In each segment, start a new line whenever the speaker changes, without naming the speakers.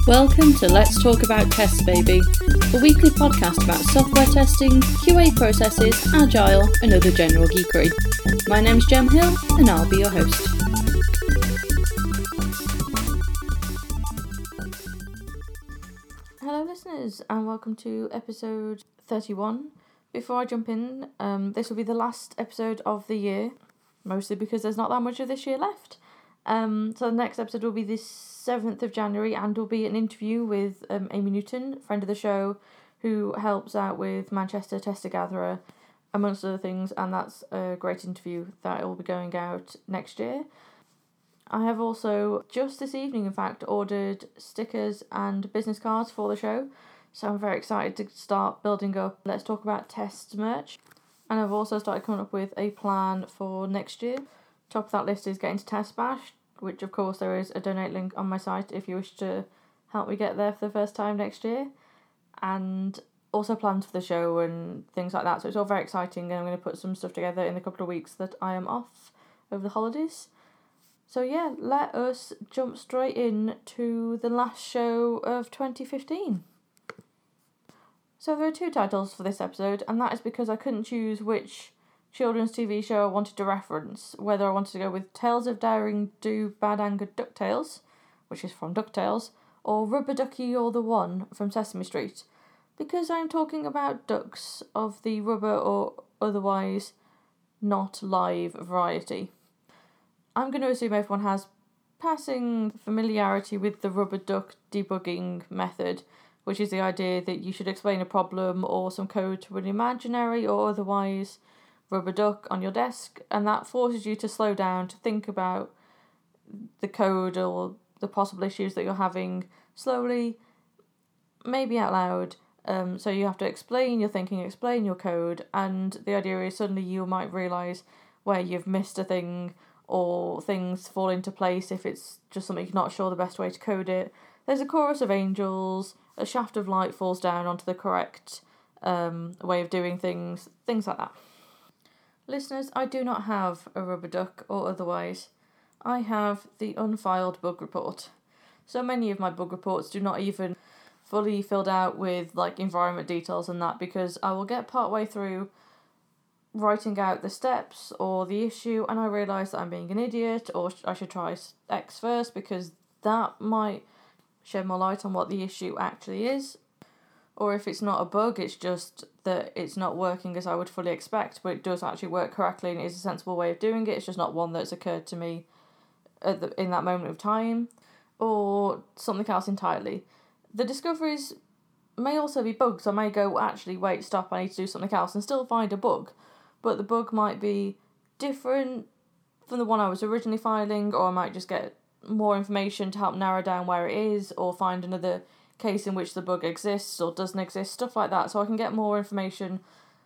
Welcome to Let's Talk About Tests Baby, a weekly podcast about software testing, QA processes, agile and other general geekery. My name's Jem Hill and I'll be your host. Hello listeners and welcome to episode 31. Before I jump in, this will be the last episode of the year, mostly because there's not that much of this year left. So the next episode will be the 7th of January and will be an interview with Amy Newton, friend of the show, who helps out with Manchester Tester Gatherer, amongst other things, and that's a great interview that will be going out next year. I have also, just this evening in fact, ordered stickers and business cards for the show, so I'm very excited to start building up Let's Talk About Tests merch. And I've also started coming up with a plan for next year. Top of that list is getting to Test Bash, which of course there is a donate link on my site if you wish to help me get there for the first time next year. And also plans for the show and things like that. So it's all very exciting and I'm going to put some stuff together in the couple of weeks that I am off over the holidays. So yeah, let us jump straight in to the last show of 2015. So there are two titles for this episode, and that is because I couldn't choose which children's TV show I wanted to reference, whether I wanted to go with Tales of Daring Do Bad Angered DuckTales, which is from DuckTales, or Rubber Ducky You're the One from Sesame Street, because I'm talking about ducks of the rubber or otherwise not live variety. I'm going to assume everyone has passing familiarity with the rubber duck debugging method, which is the idea that you should explain a problem or some code to an imaginary or otherwise rubber duck on your desk, and that forces you to slow down to think about the code or the possible issues that you're having slowly, maybe out loud. So you have to explain your thinking, explain your code, and the idea is suddenly you might realise where you've missed a thing or things fall into place if it's just something you're not sure the best way to code it. There's a chorus of angels, a shaft of light falls down onto the correct way of doing things like that. Listeners, I do not have a rubber duck or otherwise. I have the unfiled bug report. So many of my bug reports do not even fully filled out with environment details and that, because I will get part way through writing out the steps or the issue and I realise that I'm being an idiot, or I should try X first because that might shed more light on what the issue actually is. Or if it's not a bug, it's just that it's not working as I would fully expect, but it does actually work correctly and it is a sensible way of doing it. It's just not one that's occurred to me in that moment of time, or something else entirely. The discoveries may also be bugs. I may go, actually, wait, stop, I need to do something else, and still find a bug. But the bug might be different from the one I was originally filing, or I might just get more information to help narrow down where it is, or find another case in which the bug exists or doesn't exist, stuff like that, so I can get more information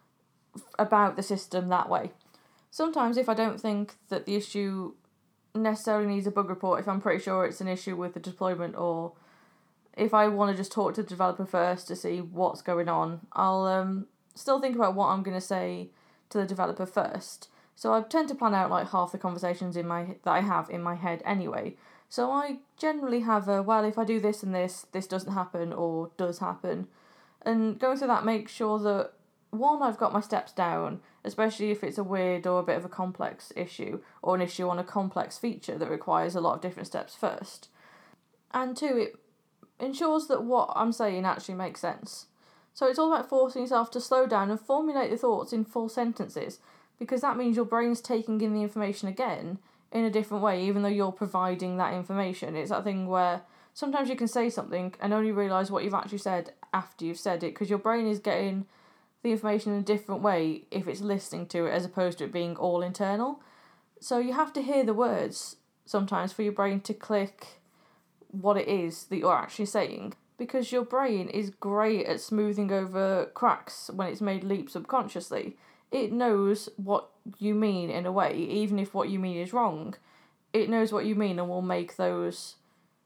about the system that way. Sometimes if I don't think that the issue necessarily needs a bug report, if I'm pretty sure it's an issue with the deployment, or if I want to just talk to the developer first to see what's going on, I'll still think about what I'm going to say to the developer first. So I tend to plan out half the conversations that I have in my head anyway. So I generally have if I do this and this doesn't happen or does happen. And going through that makes sure that, one, I've got my steps down, especially if it's a weird or a bit of a complex issue, or an issue on a complex feature that requires a lot of different steps first. And two, it ensures that what I'm saying actually makes sense. So it's all about forcing yourself to slow down and formulate the thoughts in full sentences, because that means your brain's taking in the information again in a different way, even though you're providing that information. It's that thing where sometimes you can say something and only realise what you've actually said after you've said it, because your brain is getting the information in a different way if it's listening to it as opposed to it being all internal. So you have to hear the words sometimes for your brain to click what it is that you're actually saying, because your brain is great at smoothing over cracks when it's made leaps subconsciously. It knows what you mean in a way, even if what you mean is wrong. It knows what you mean and will make those,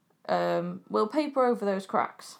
will paper over those cracks.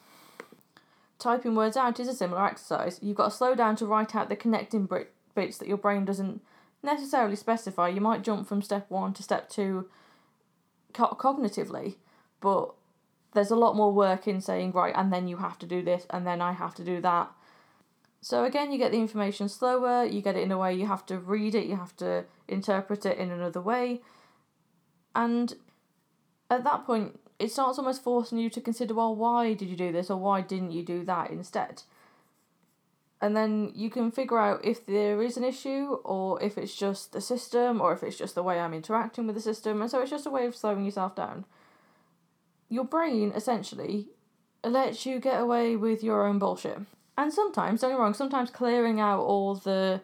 Typing words out is a similar exercise. You've got to slow down to write out the connecting bits that your brain doesn't necessarily specify. You might jump from step 1 to step 2 cognitively, but there's a lot more work in saying, right, and then you have to do this, and then I have to do that. So again, you get the information slower, you get it in a way you have to read it, you have to interpret it in another way. And at that point, it starts almost forcing you to consider, well, why did you do this, or why didn't you do that instead? And then you can figure out if there is an issue, or if it's just the system, or if it's just the way I'm interacting with the system. And so it's just a way of slowing yourself down. Your brain, essentially, lets you get away with your own bullshit. And sometimes, don't get me wrong, sometimes clearing out all the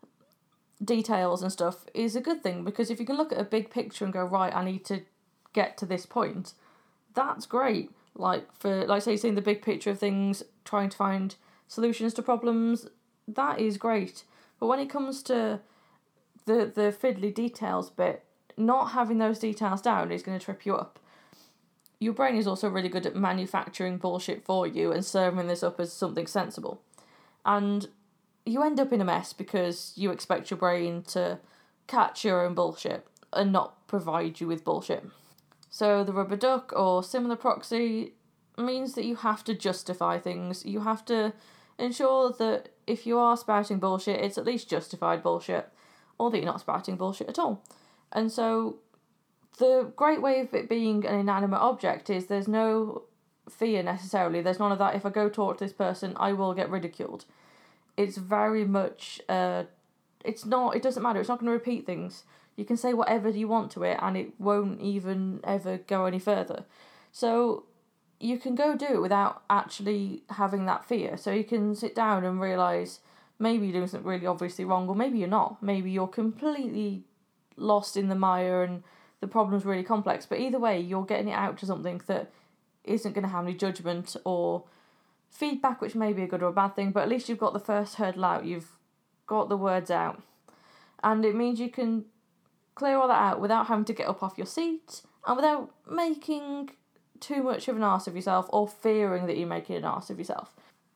details and stuff is a good thing, because if you can look at a big picture and go, right, I need to get to this point, that's great. Like say, seeing the big picture of things, trying to find solutions to problems, that is great. But when it comes to the fiddly details bit, not having those details down is going to trip you up. Your brain is also really good at manufacturing bullshit for you and serving this up as something sensible. And you end up in a mess because you expect your brain to catch your own bullshit and not provide you with bullshit. So the rubber duck or similar proxy means that you have to justify things. You have to ensure that if you are spouting bullshit, it's at least justified bullshit, or that you're not spouting bullshit at all. And so the great way of it being an inanimate object is there's no fear necessarily. There's none of that, if I go talk to this person, I will get ridiculed. It's very much, it doesn't matter, it's not going to repeat things. You can say whatever you want to it and it won't even ever go any further. So you can go do it without actually having that fear. So you can sit down and realise maybe you're doing something really obviously wrong, or maybe you're not. Maybe you're completely lost in the mire and the problem's really complex. But either way, you're getting it out to something that isn't going to have any judgment or feedback, which may be a good or a bad thing, but at least you've got the first hurdle out. You've got the words out. And it means you can clear all that out without having to get up off your seat and without making too much of an arse of yourself or fearing that you're making an arse of yourself.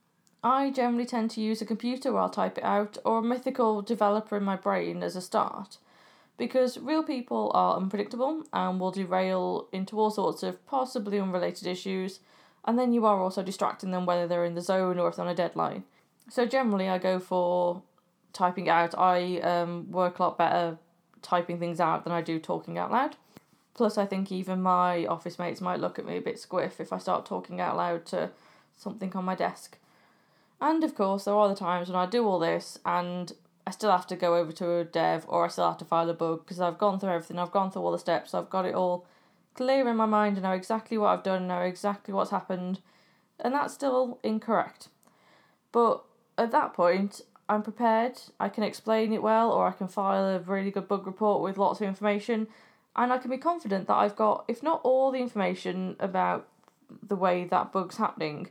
I generally tend to use a computer where I'll type it out, or a mythical developer in my brain as a start, because real people are unpredictable and will derail into all sorts of possibly unrelated issues, and then you are also distracting them whether they're in the zone or if they're on a deadline. So generally I go for typing it out. I work a lot better typing things out than I do talking out loud. Plus, I think even my office mates might look at me a bit squiff if I start talking out loud to something on my desk. And of course, there are the times when I do all this and I still have to go over to a dev, or I still have to file a bug, because I've gone through everything, I've gone through all the steps, I've got it all clear in my mind, and know exactly what I've done, know exactly what's happened, and that's still incorrect. But at that point, I'm prepared, I can explain it well, or I can file a really good bug report with lots of information, and I can be confident that I've got, if not all the information about the way that bug's happening,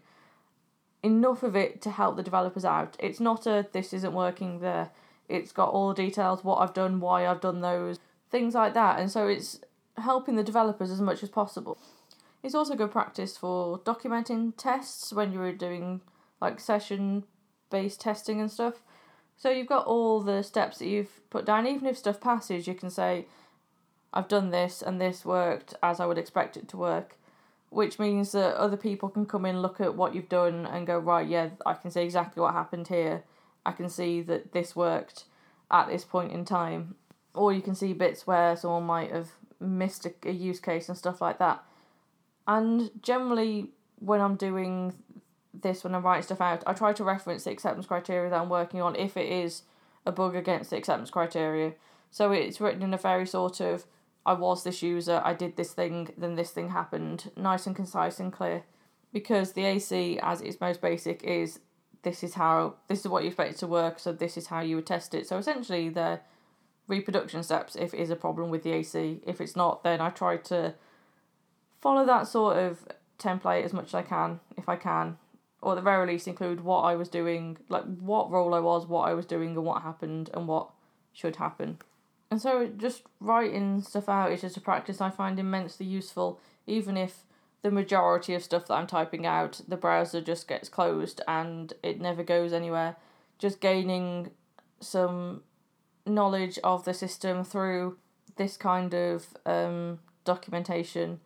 enough of it to help the developers out. It's not a this isn't working there. It's got all the details, what I've done, why I've done those, things like that. And so it's helping the developers as much as possible. It's also good practice for documenting tests when you're doing like session-based testing and stuff. So you've got all the steps that you've put down. Even if stuff passes, you can say, I've done this and this worked as I would expect it to work, which means that other people can come in, look at what you've done and go, right, yeah, I can see exactly what happened here. I can see that this worked at this point in time. Or you can see bits where someone might have missed a use case and stuff like that. And generally, when I'm doing this, when I'm writing stuff out, I try to reference the acceptance criteria that I'm working on if it is a bug against the acceptance criteria. So it's written in a very sort of, I was this user, I did this thing, then this thing happened, nice and concise and clear. Because the AC, as its most basic, is this is what you expect it to work, so this is how you would test it. So essentially they're reproduction steps if it is a problem with the AC. If it's not, then I try to follow that sort of template as much as I can, if I can. Or at the very least include what I was doing, like what role I was, what I was doing and what happened and what should happen. And so just writing stuff out is just a practice I find immensely useful, even if the majority of stuff that I'm typing out, the browser just gets closed and it never goes anywhere. Just gaining some knowledge of the system through this kind of documentation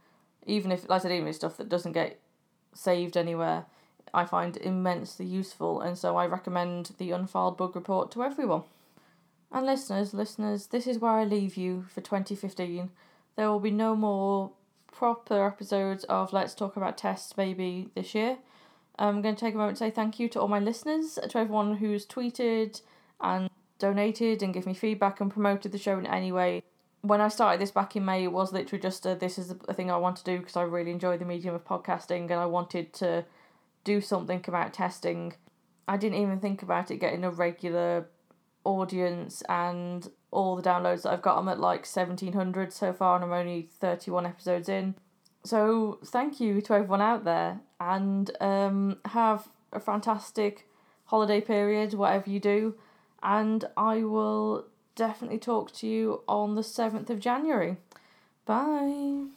even if, like I said, even if stuff that doesn't get saved anywhere, I find immensely useful, and so I recommend the Unfiled Bug Report to everyone. And listeners, this is where I leave you for 2015. There will be no more proper episodes of Let's Talk About Tests Baby this year. I'm going to take a moment to say thank you to all my listeners, to everyone who's tweeted and donated and give me feedback and promoted the show in any way. When I started this back in May, it was literally just this is a thing I want to do because I really enjoy the medium of podcasting and I wanted to do something about testing. I didn't even think about it getting a regular audience, and all the downloads that I've got, I'm at like 1,700 so far and I'm only 31 episodes in. So thank you to everyone out there, and have a fantastic holiday period, whatever you do, and I will definitely talk to you on the 7th of January. Bye.